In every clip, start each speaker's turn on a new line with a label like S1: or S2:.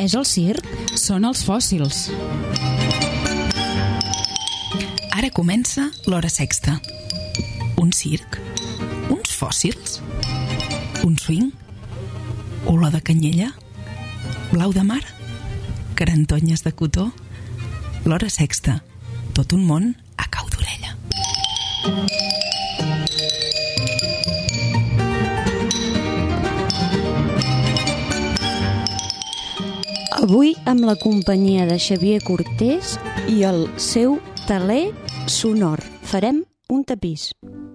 S1: És el circ?
S2: Són els fòssils.
S3: Ara comença l'Hora Sexta. Un circ? Uns fòssils? Un swing? Olor de canyella? Blau de mar? Carantonyes de cotó? L'Hora Sexta. Tot un món a cau d'orella.
S1: Avui amb la companyia de Xavier Cortés i el seu teler sonor. Farem un tapís.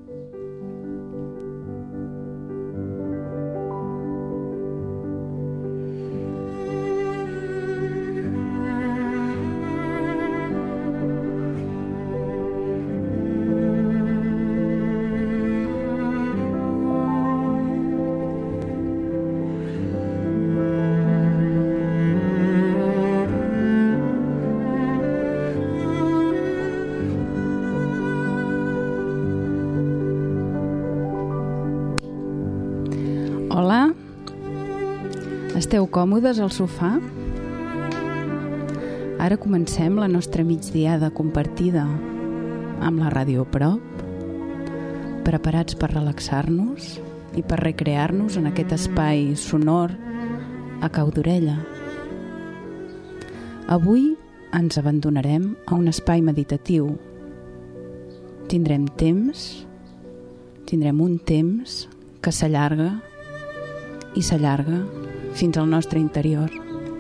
S2: Hola, esteu còmodes al sofà? Ara comencem la nostra migdiada compartida amb la ràdio a prop, preparats per relaxar-nos i per recrear-nos en aquest espai sonor a cau d'orella. Avui ens abandonarem a un espai meditatiu. Tindrem un temps que s'allarga i s'allarga fins al nostre interior.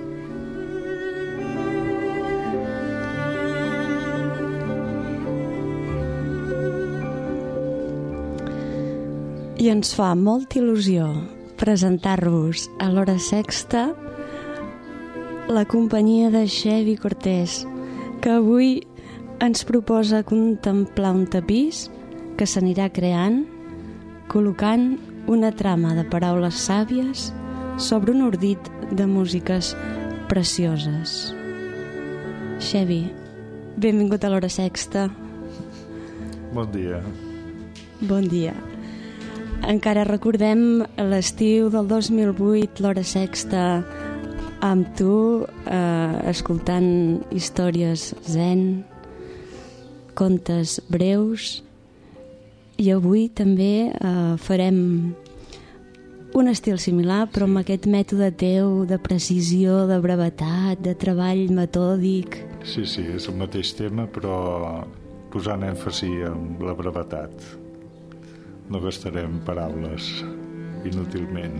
S1: I ens fa molta il·lusió presentar-vos a l'Hora Sexta la companyia de Xavier Cortés, que avui ens proposa contemplar un tapís que s'anirà creant col·locant una trama de paraules sàvies sobre un ordit de músiques precioses. Xavi, benvingut a l'Hora Sexta.
S4: Bon dia.
S1: Bon dia. Encara recordem l'estiu del 2008, l'Hora Sexta, amb tu, escoltant històries zen, contes breus. I avui també farem un estil similar, però amb aquest mètode teu de precisió, de brevetat, de treball metòdic.
S4: Sí, és el mateix tema, però posant èmfasi en la brevetat. No gastarem paraules inútilment.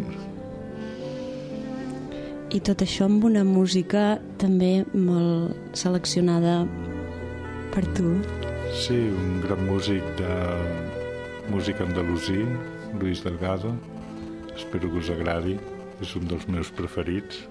S1: I tot això amb una música també molt seleccionada per tu.
S4: Sí, un gran músic de música andalusí, Luis Delgado. Espero que us agradi, és un dels meus preferits.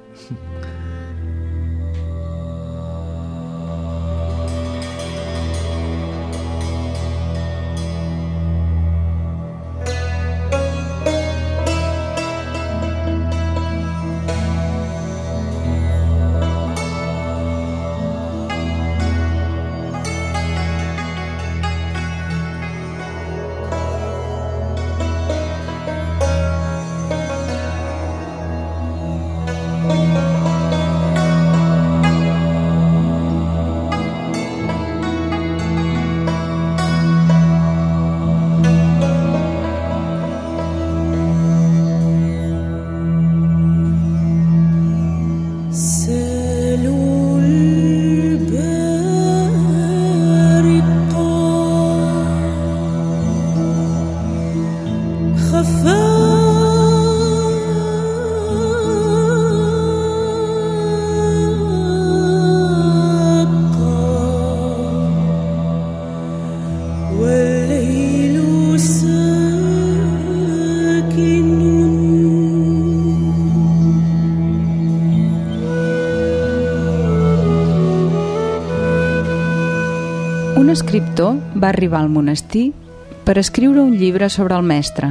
S2: Un escriptor va arribar al monestir per escriure un llibre sobre el mestre.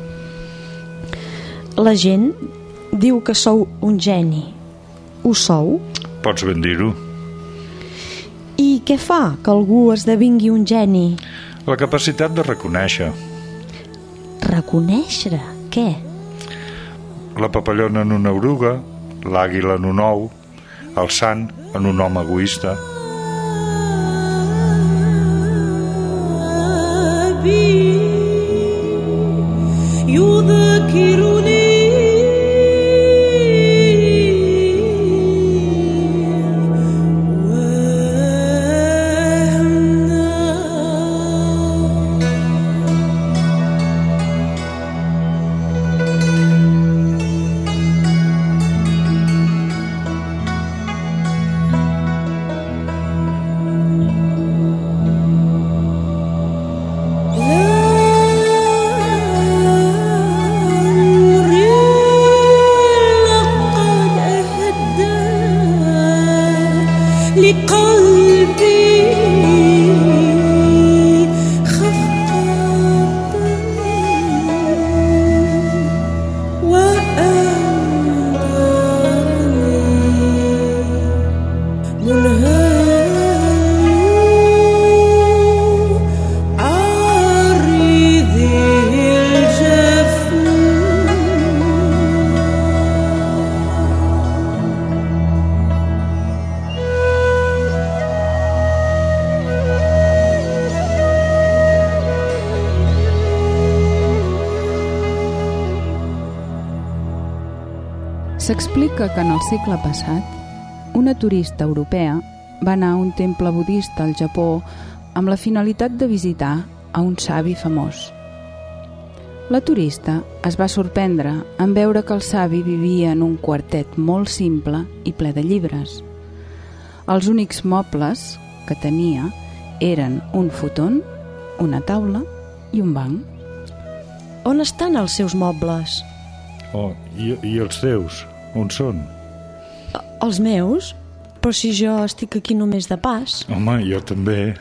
S1: La gent diu que sou un geni. Ho sou?
S4: Pots ben dir-ho.
S1: I què fa que algú esdevingui un geni?
S4: La capacitat de reconèixer.
S1: Reconèixer? Què?
S4: La papallona en una oruga, l'àguila en un ou, el sant en un home egoista.
S2: S'explica que en el segle passat, una turista europea va anar a un temple budista al Japó amb la finalitat de visitar a un savi famós. La turista es va sorprendre en veure que el savi vivia en un quartet molt simple i ple de llibres. Els únics mobles que tenia eren un futon, una taula i un banc.
S1: On estan els seus mobles?
S4: Oh, i els teus? On són?
S1: Els meus? Però si jo estic aquí només de pas.
S4: Home, jo també.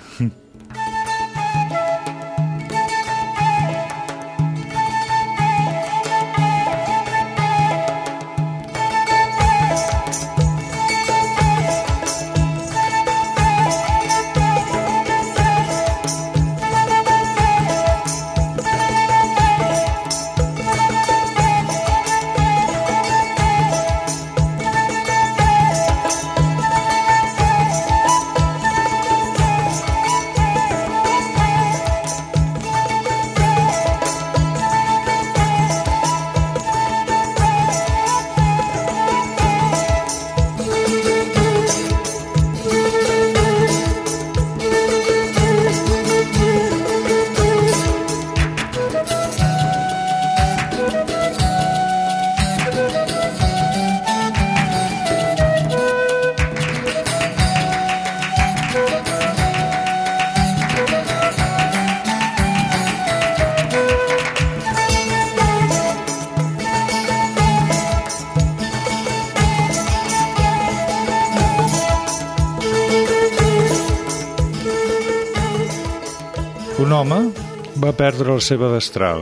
S4: Un home va perdre la seva destral.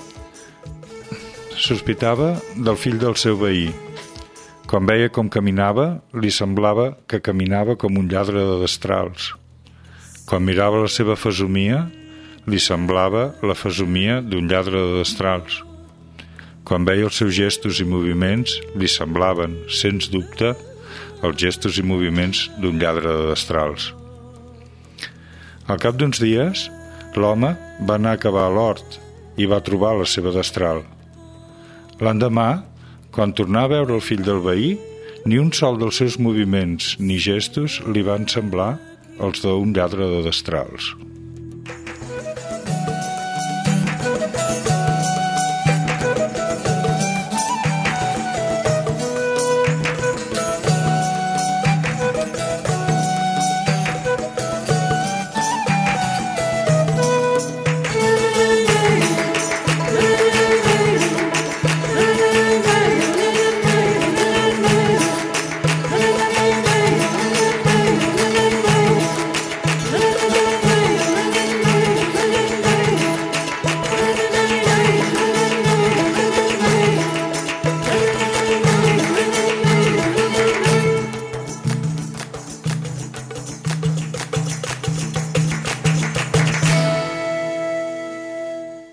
S4: Sospitava del fill del seu veí. Quan veia com caminava, li semblava que caminava com un lladre de destrals. Quan mirava la seva fesomia, li semblava la fesomia d'un lladre de destrals. Quan veia els seus gestos i moviments, li semblaven, sens dubte, els gestos i moviments d'un lladre de destrals. Al cap d'uns dies, l'home va anar a cavar a l'hort i va trobar la seva destral. L'endemà, quan tornà a veure el fill del veí, ni un sol dels seus moviments ni gestos li van semblar els d'un lladre de destrals.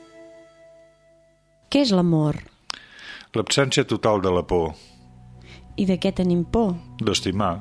S1: Què és l'amor?
S4: L'absència total de la por.
S1: I de què tenim por?
S4: D'estimar.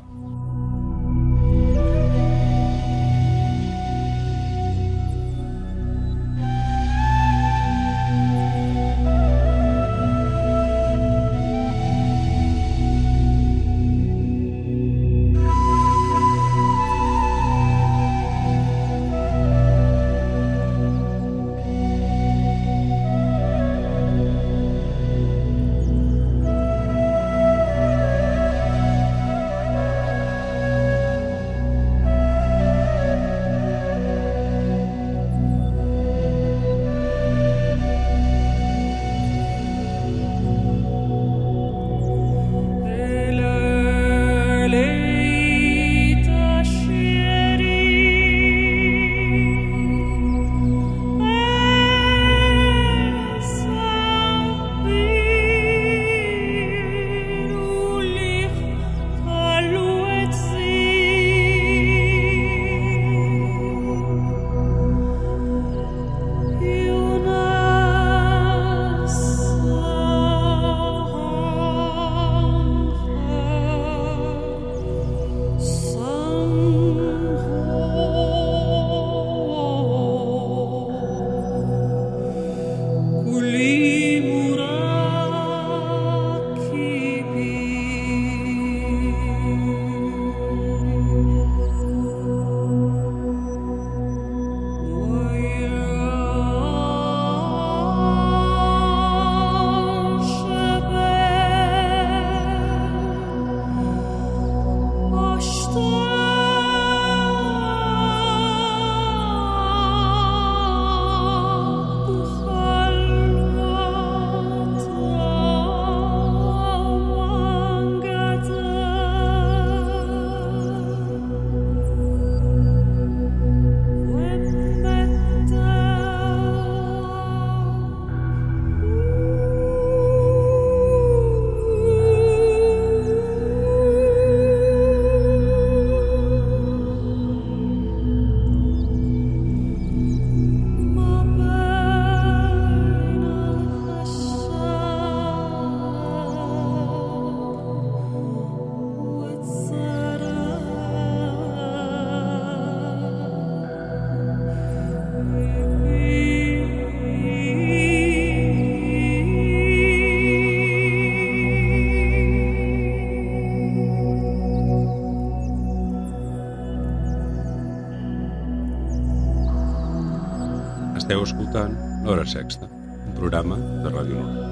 S5: Esteu escoltant L'Hora Sexta, un programa de Ràdio Nord.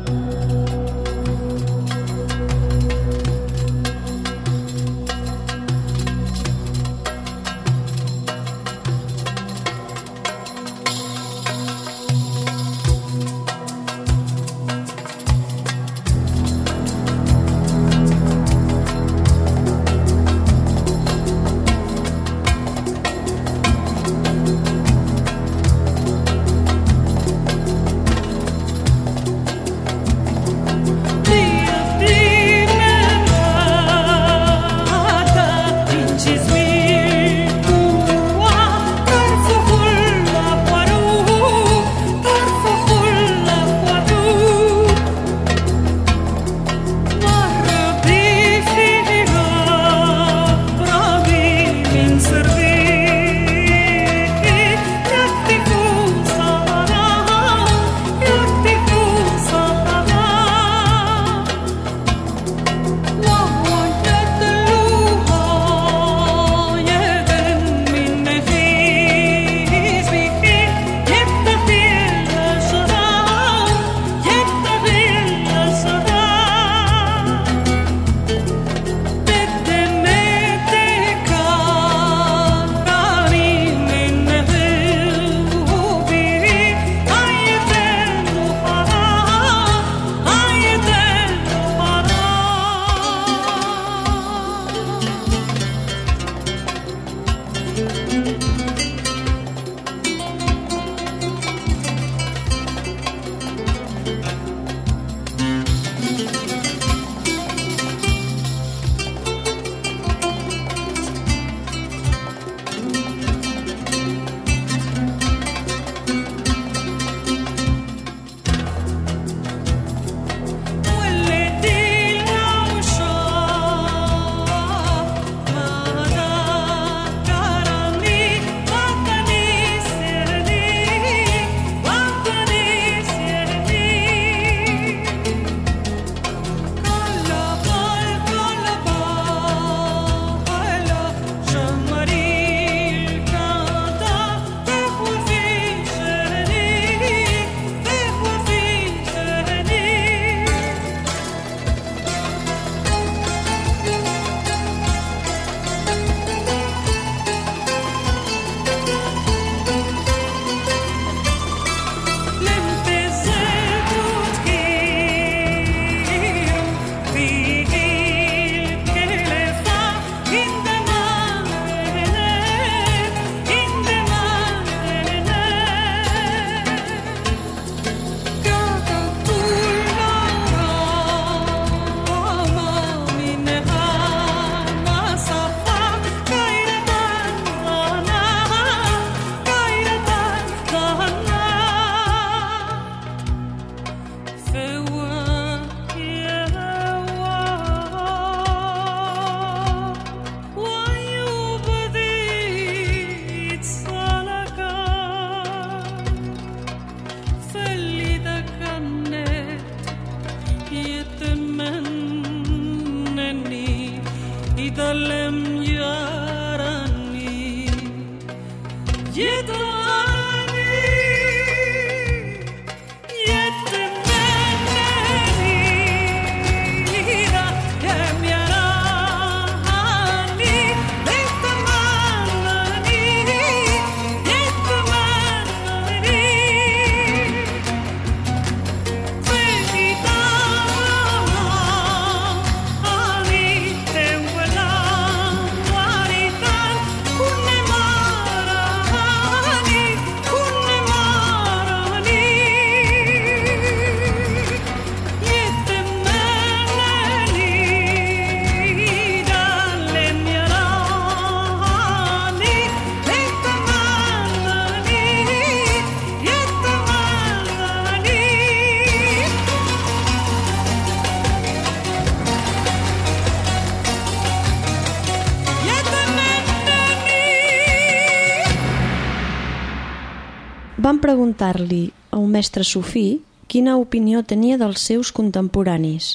S1: Van preguntar-li a un mestre sufí quina opinió tenia dels seus contemporanis.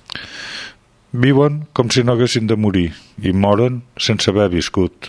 S4: Viuen com si no haguessin de morir i moren sense haver viscut.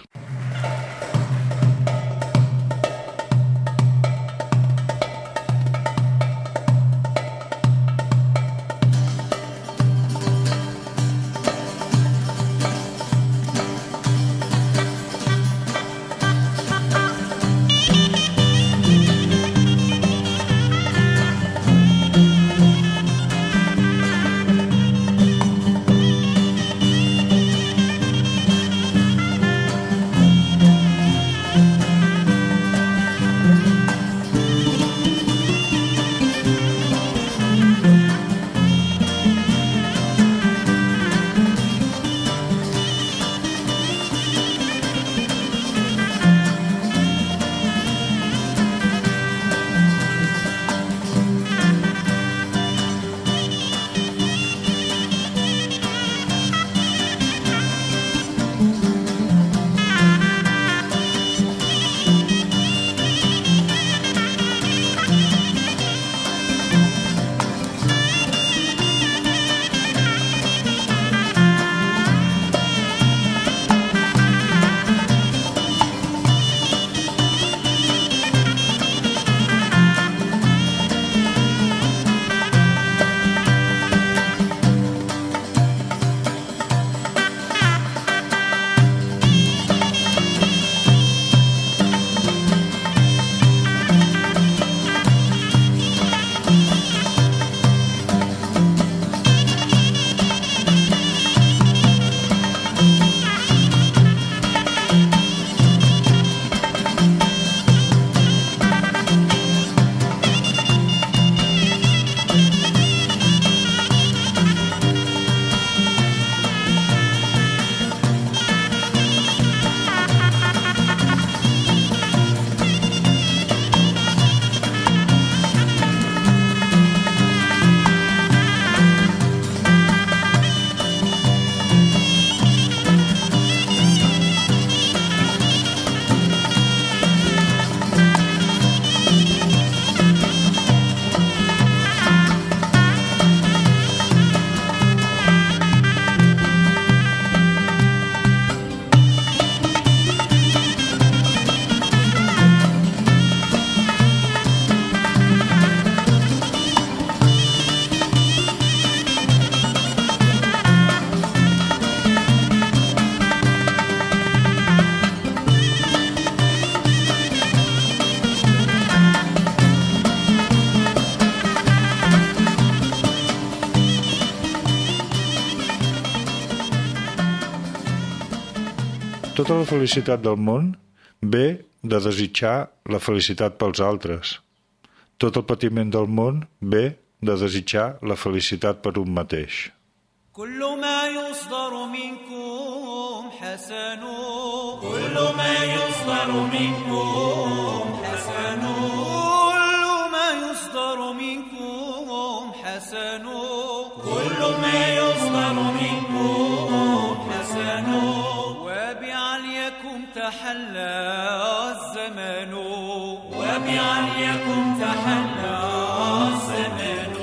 S4: Tota la felicitat del món ve de desitjar la felicitat pels altres. Tot el patiment del món ve de desitjar la felicitat per un mateix.
S6: كل ما يصدر منكم حسن كل ما يصدر منكم حسن كل ما يصدر منكم حسن كل ما يصدر منكم حسن وبعليكم تحلى الزمان وبعليكم تحلى الزمان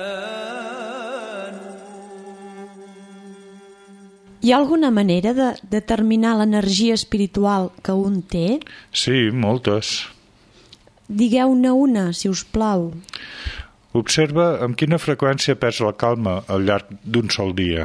S1: Hi ha alguna manera de determinar l'energia espiritual que un té?
S4: Sí, moltes.
S1: Digueu-ne una, si us plau.
S4: Observa amb quina freqüència perds la calma al llarg d'un sol dia.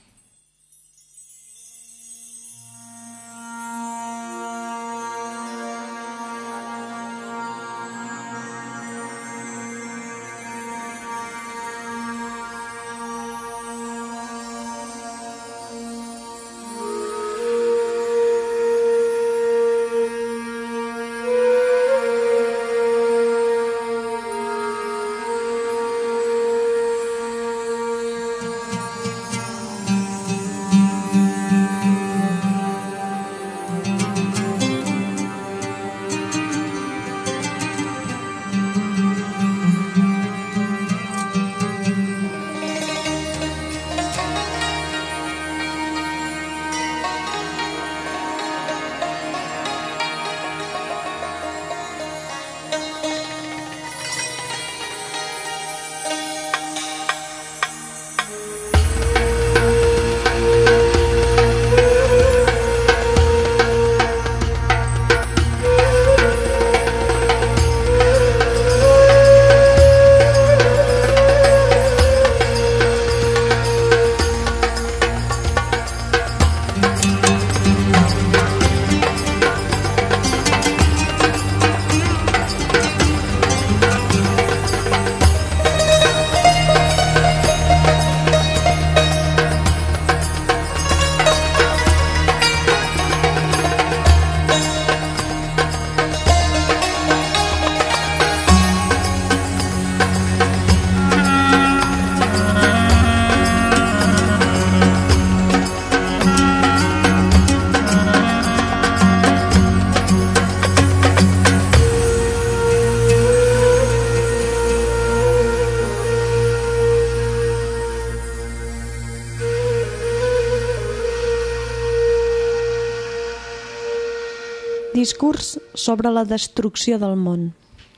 S1: Discurs sobre la destrucció del món.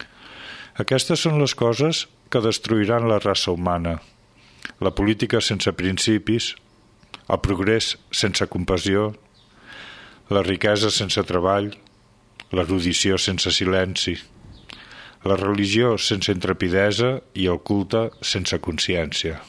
S4: Aquestes són les coses que destruiran la raça humana. La política sense principis, el progrés sense compassió, la riquesa sense treball, l'erudició sense silenci, la religió sense intrepidesa i el culte sense consciència.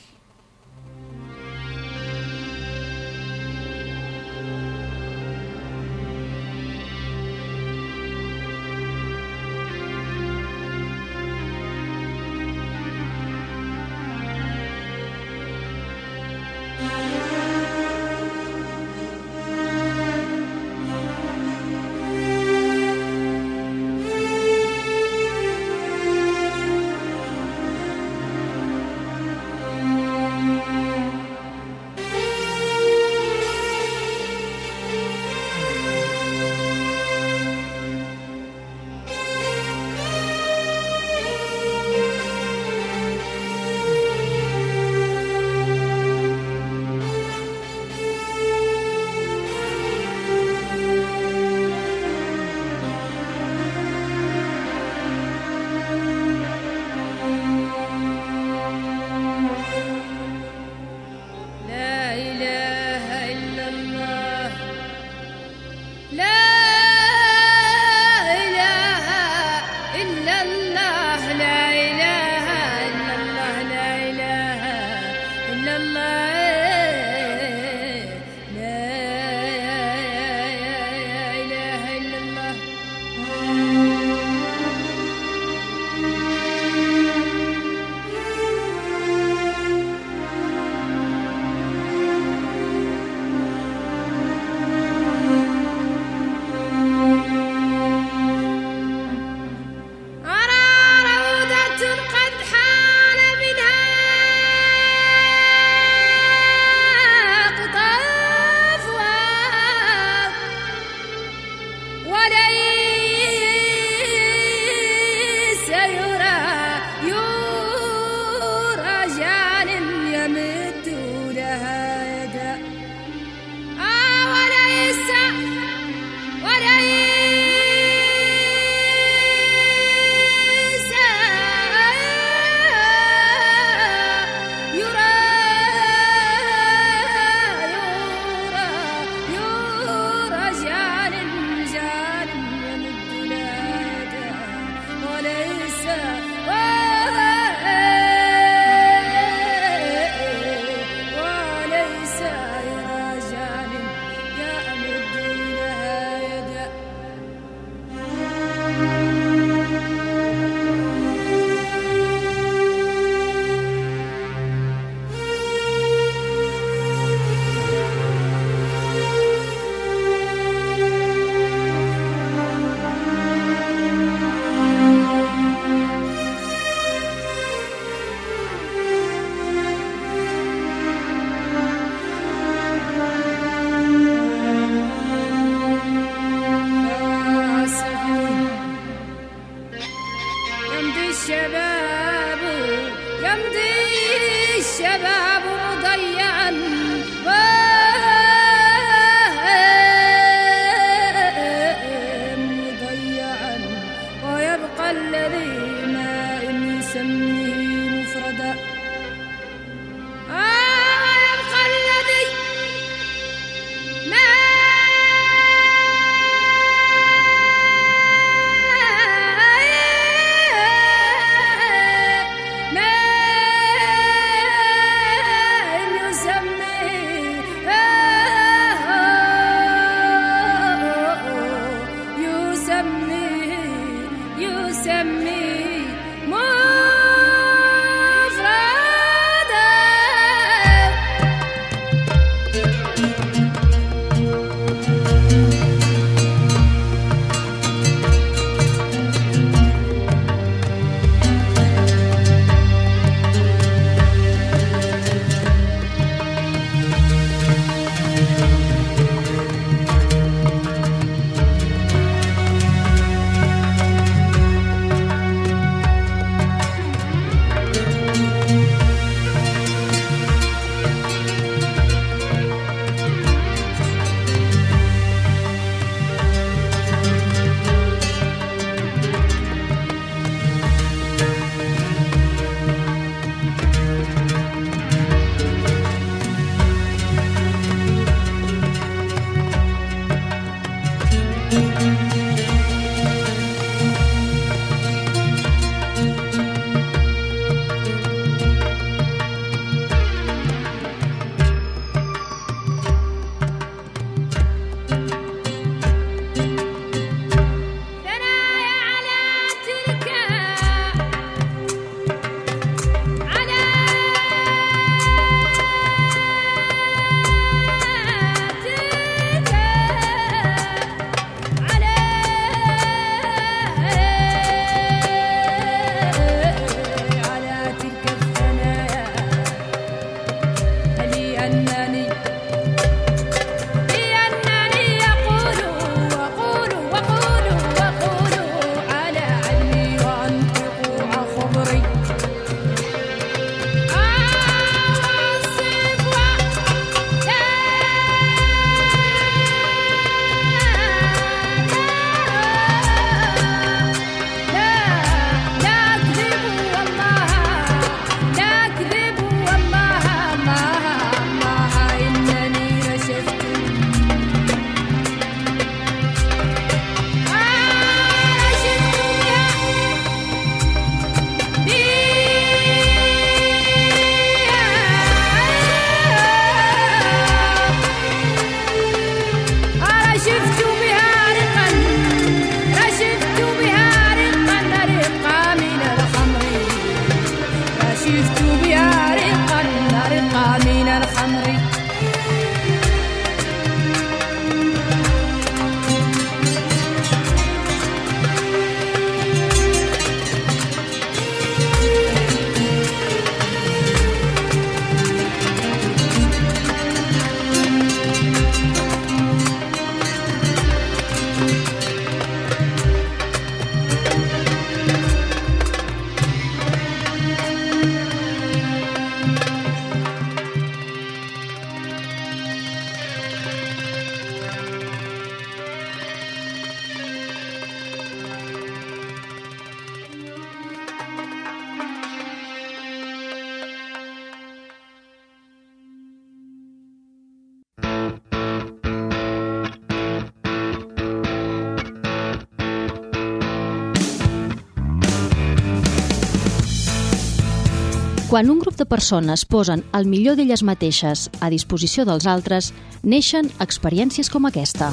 S7: Quan un grup de persones posen el millor d'elles mateixes a disposició dels altres, neixen experiències com aquesta.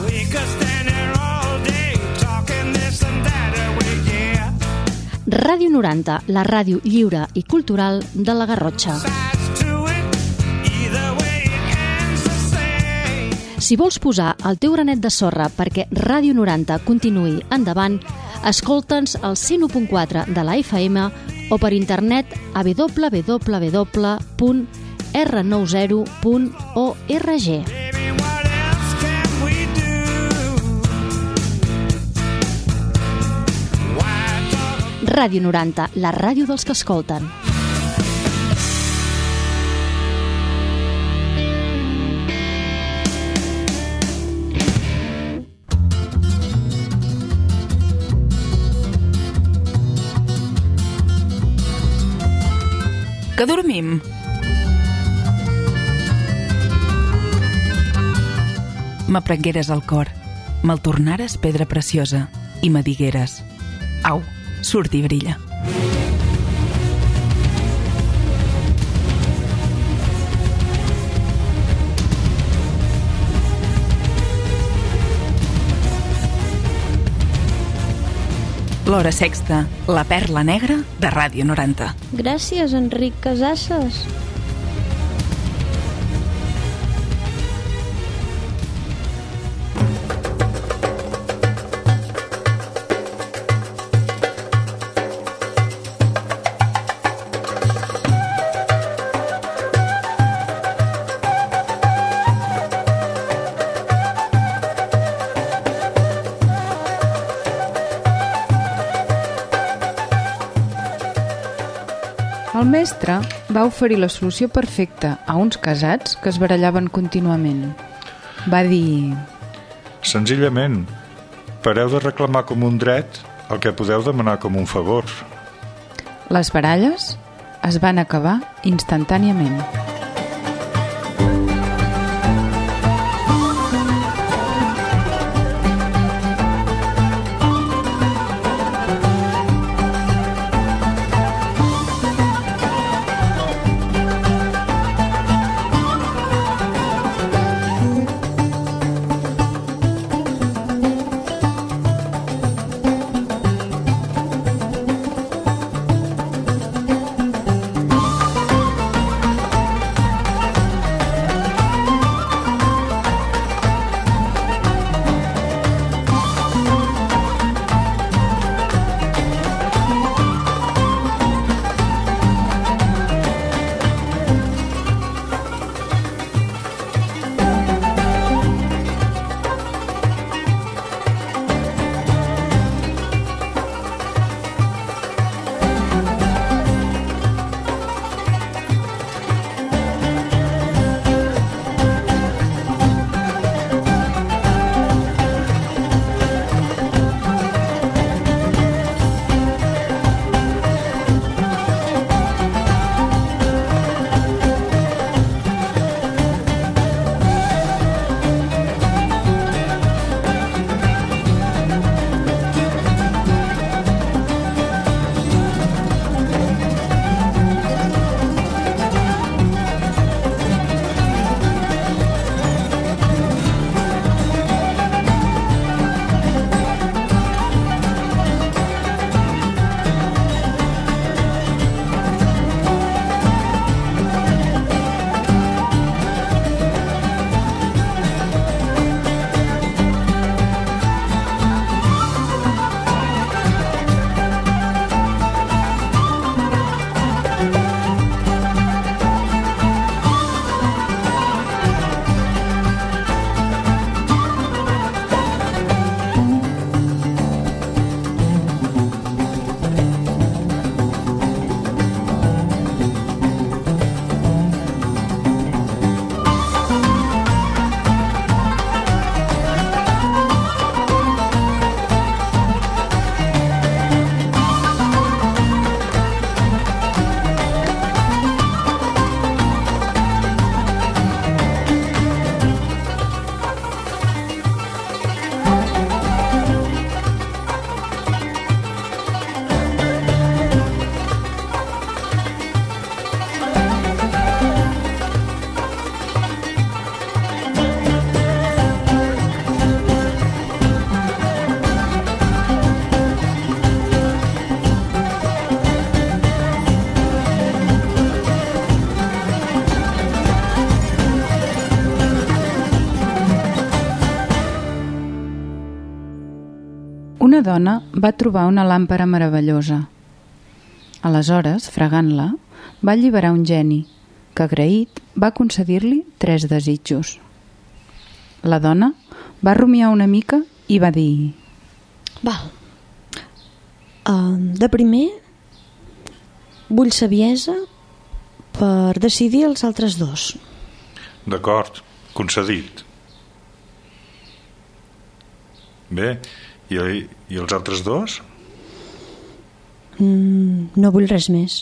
S7: Ràdio 90, la ràdio lliure i cultural de la Garrotxa. Si vols posar el teu granet de sorra perquè Ràdio 90 continuï endavant, escolta'ns al 101.4 de la FM o per internet a www.r90.org. Ràdio 90, la ràdio dels que escolten.
S3: Que dormim? M'aprengueres al cor, me'l tornares pedra preciosa i me digueres: au, surt i brilla. L'Hora Sexta, la perla negra de Ràdio 90.
S1: Gràcies, Enric Casasses.
S2: El mestre va oferir la solució perfecta a uns casats que es barallaven contínuament. Va dir:
S4: Senzillament, pareu de reclamar com un dret el que podeu demanar com un favor.
S2: Les baralles es van acabar instantàniament. Una dona va trobar una làmpara meravellosa. Aleshores, fregant-la, va alliberar un geni, que agraït va concedir-li 3 desitjos. La dona va rumiar una mica i va dir:
S1: Val. De primer, vull saviesa per decidir els altres 2.
S4: D'acord, concedit. Bé, i els altres 2?
S1: No vull res més.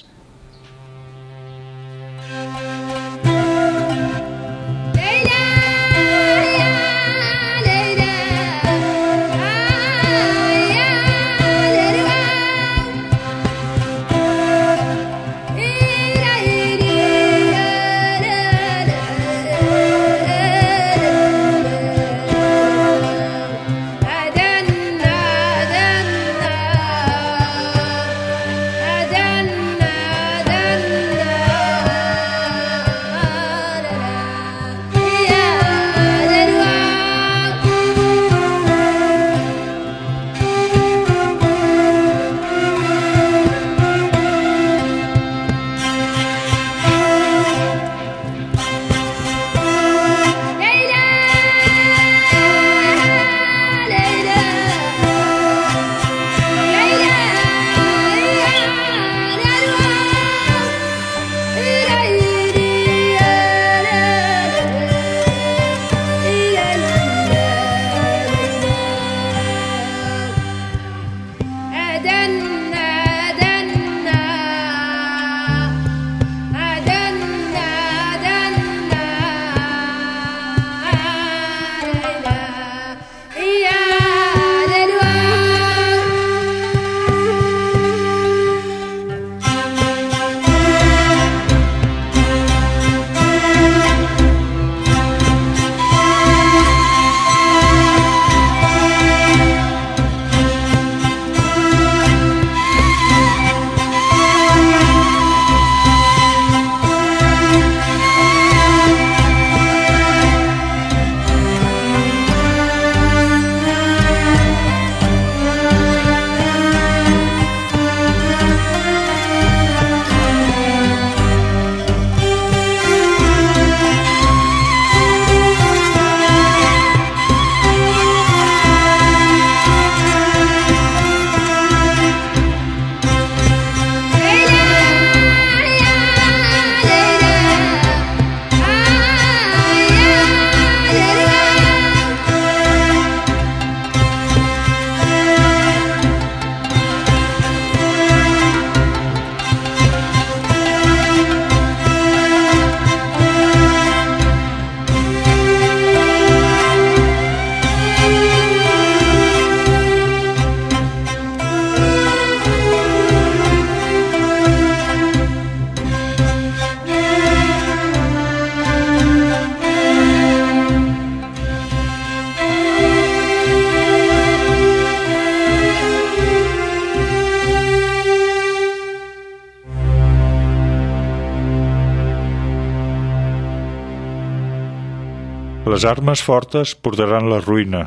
S4: Les armes fortes portaran la ruïna.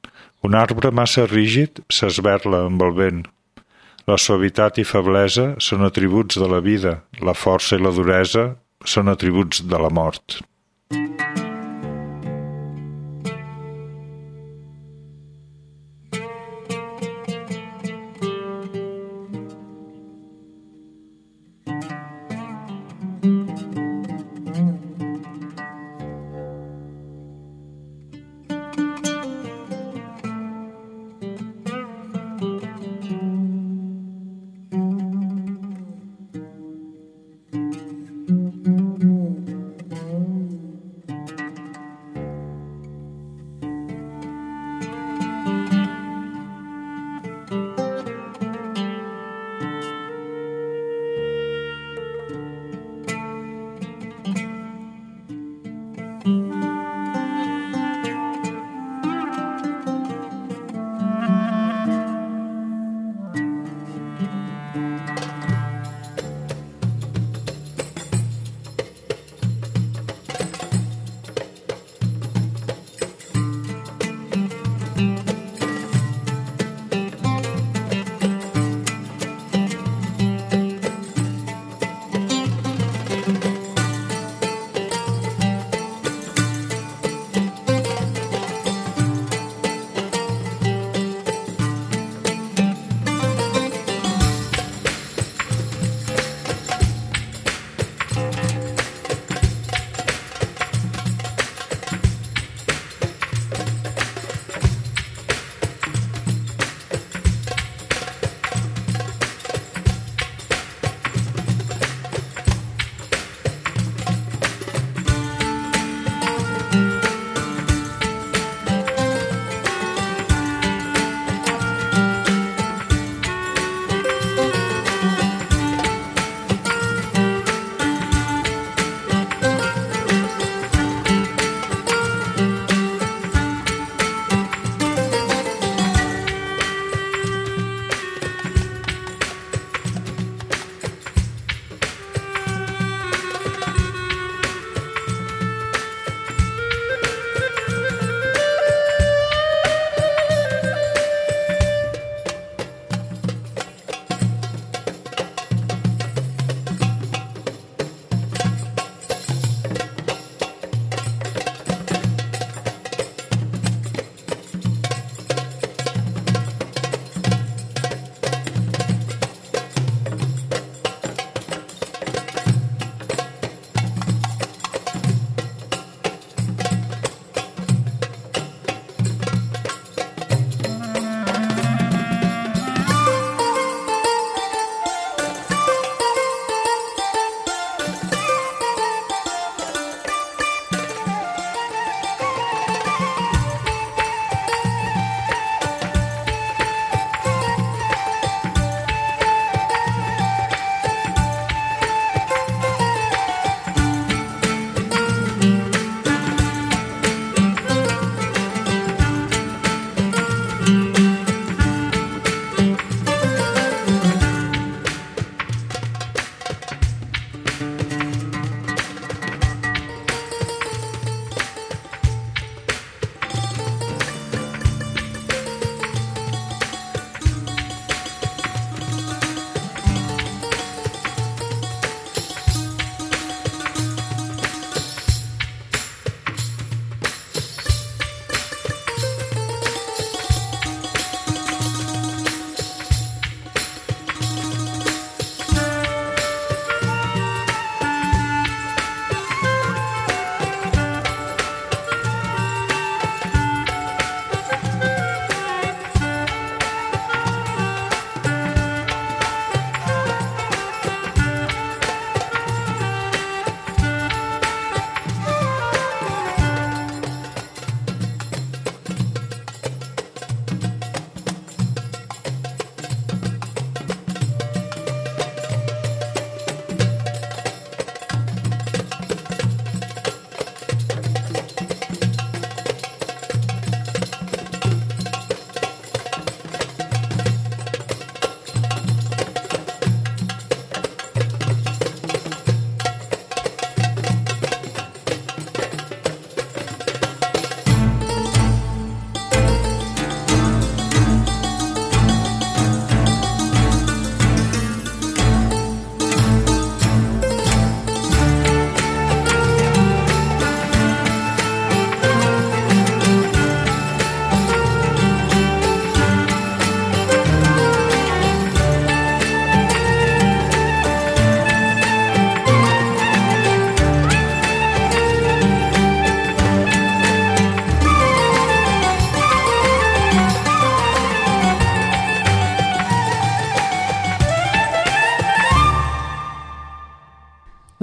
S4: Un arbre massa rígid s'esberla amb el vent. La suavitat i feblesa són atributs de la vida, la força i la duresa són atributs de la mort.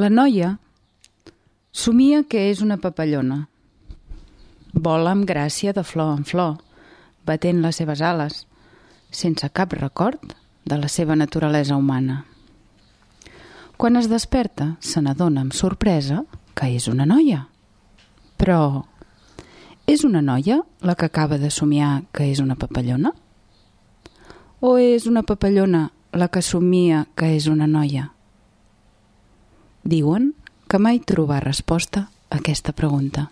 S2: La noia somia que és una papallona. Vola amb gràcia de flor en flor, batent les seves ales, sense cap record de la seva naturalesa humana. Quan es desperta, se n'adona amb sorpresa que és una noia. Però és una noia la que acaba de somiar que és una papallona? O és una papallona la que somia que és una noia? Diuen que mai trobar resposta a aquesta pregunta.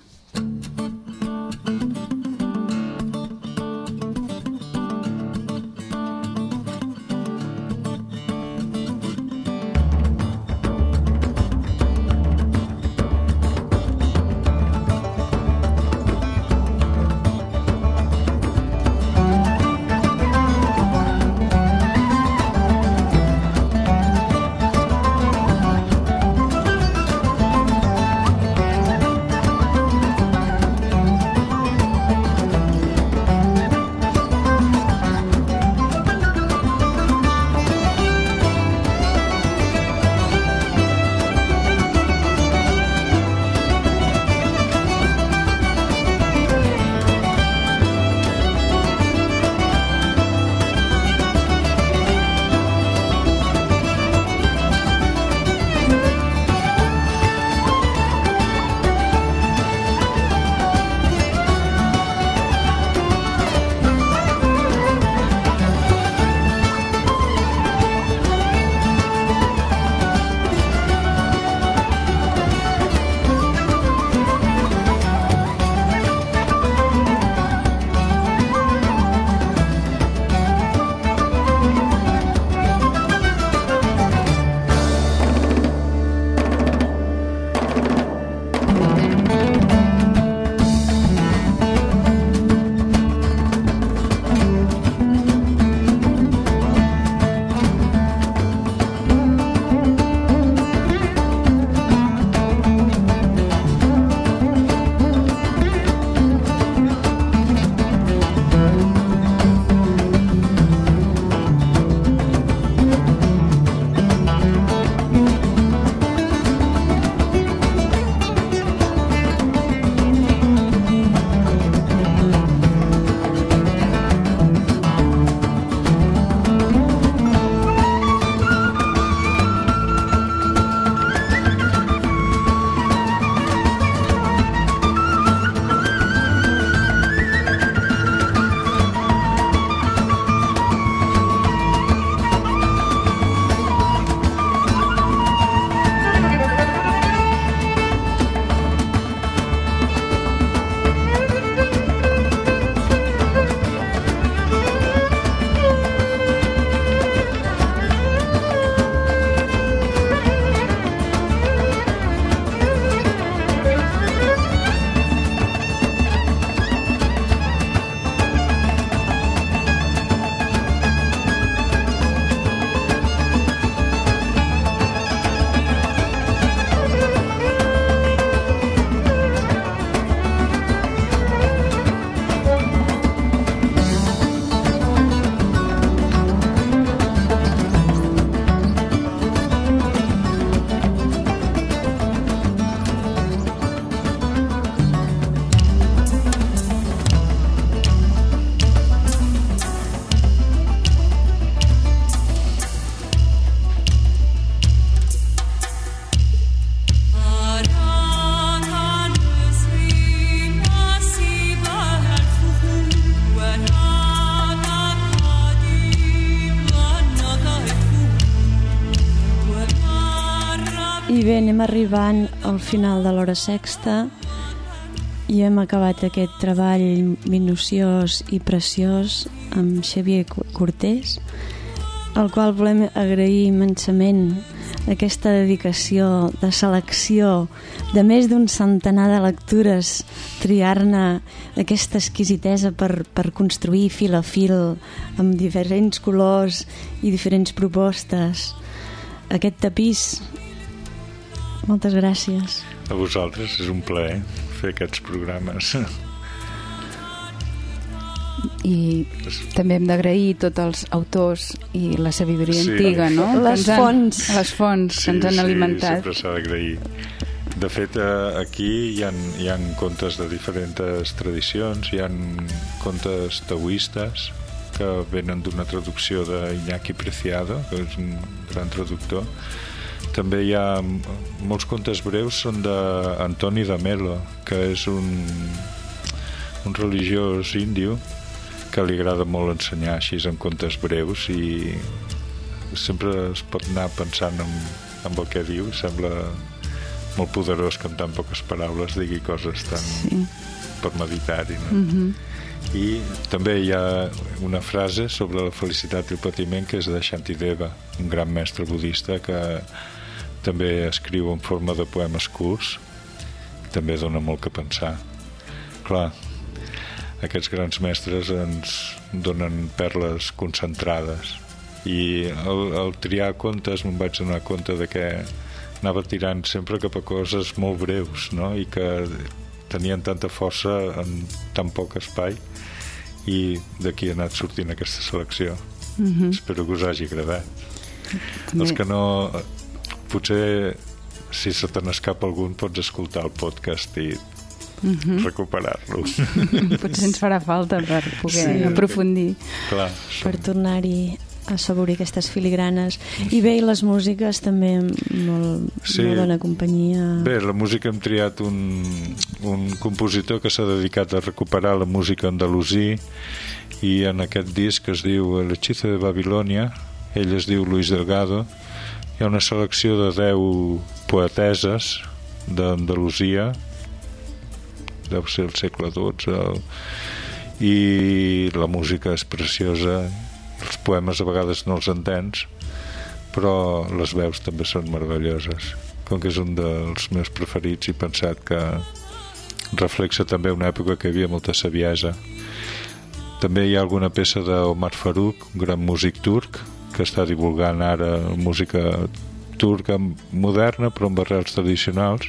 S1: I bé, anem arribant al final de l'hora sexta i hem acabat aquest treball minuciós i preciós amb Xavier Cortés, al qual volem agrair immensament aquesta dedicació de selecció de més d'un centenar de lectures, triar-ne aquesta exquisitesa per construir fil a fil amb diferents colors i diferents propostes aquest tapís. Moltes gràcies.
S4: A vosaltres, és un plaer fer aquests programes.
S2: I també hem d'agrair tots els autors i la sabidoria antiga, no?
S1: Les fonts
S2: que ens han alimentat.
S4: Sí, sempre s'ha d'agrair. De fet, aquí hi ha contes de diferents tradicions, hi ha contes taoistes que venen d'una traducció d'Iñaki Preciado, que és un gran traductor. També hi ha molts contes breus, són d'Antoni de Melo, que és un religiós índio que li agrada molt ensenyar així en contes breus, i sempre es pot anar pensant en el que diu. Sembla molt poderós que en tan poques paraules digui coses tan per meditar-hi, no? I també hi ha una frase sobre la felicitat i el patiment que és de Shantideva, un gran mestre budista que també escriu en forma de poemes curts, també dona molt que pensar. Clar, aquests grans mestres ens donen perles concentrades, i al triar contes me'n vaig donar compte de que anava tirant sempre cap a coses molt breus, no? I que tenien tanta força en tan poc espai, i d'aquí ha anat sortint aquesta selecció. Espero que us hagi agradat. Els que no, potser si se te n'escapa algun pots escoltar el podcast i recuperar-lo.
S2: Potser ens farà falta per poder aprofundir.
S4: Clar,
S1: per tornar-hi a assaborir aquestes filigranes. I bé, i les músiques també molt bona companyia.
S4: Bé, la música hem triat un compositor que s'ha dedicat a recuperar la música andalusí, i en aquest disc es diu El hechizo de Babilònia, ell es diu Luis Delgado. Hi ha una selecció de 10 poeteses d'Andalusia, deu ser el segle XII, i la música és preciosa. Els poemes a vegades no els entens, però les veus també són meravelloses. Com que és un dels meus preferits, he pensat que reflexa també una època que hi havia molta saviesa. També hi ha alguna peça d'Omar Farouk, un gran músic turc, que està divulgant ara música turca moderna però amb arrels tradicionals.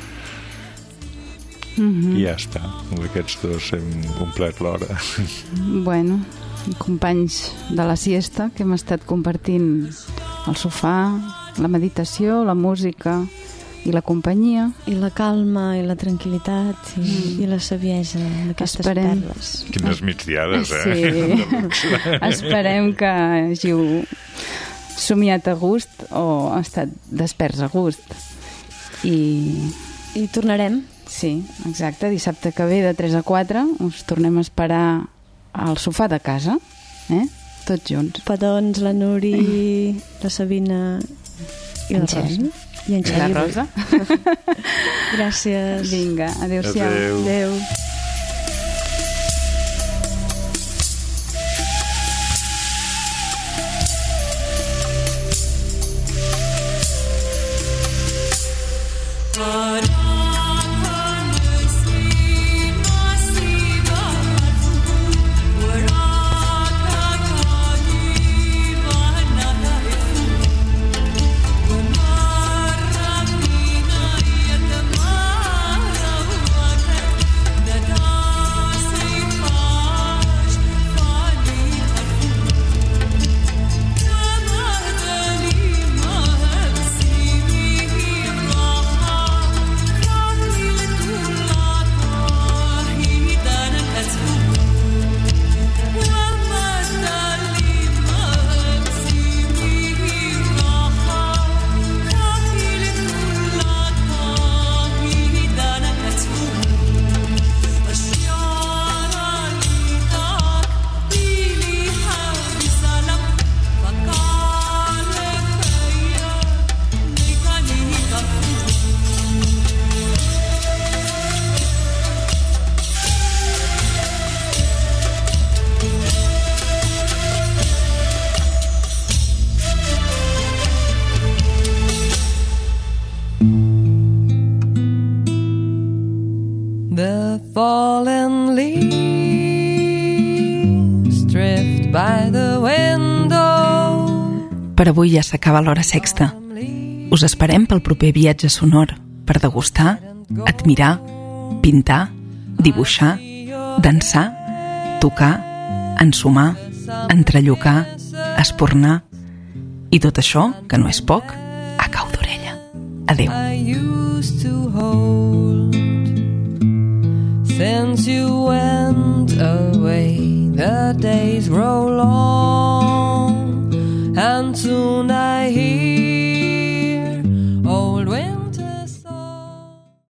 S4: I ja està, amb aquests dos hem omplert l'hora.
S2: Bueno, companys de la siesta, que hem estat compartint el sofà, la meditació, la música i la companyia.
S1: I la calma i la tranquil·litat i la saviesa d'aquestes perles.
S4: Quines migdiades,
S2: Sí. Esperem que hàgiu somiat a gust o estat desperts a gust.
S1: I tornarem.
S2: Sí, exacte. Dissabte que ve de 3 a 4 us tornem a esperar al sofà de casa, tots junts.
S1: Petons, la Nuri, la Sabina i la Rosa. I en
S2: la Rosa.
S1: Gràcies.
S2: Vinga, adéu-siau.
S1: Adéu.
S8: The fallen leaves drift by the window.
S3: Per avui ja s'acaba l'hora sexta. Us esperem pel proper viatge sonor per degustar, admirar, pintar, dibuixar, dansar, tocar ensumar, entrellocar, espornar i tot això, que no és poc, a cau d'orella. Adéu.
S8: I used to hold since you went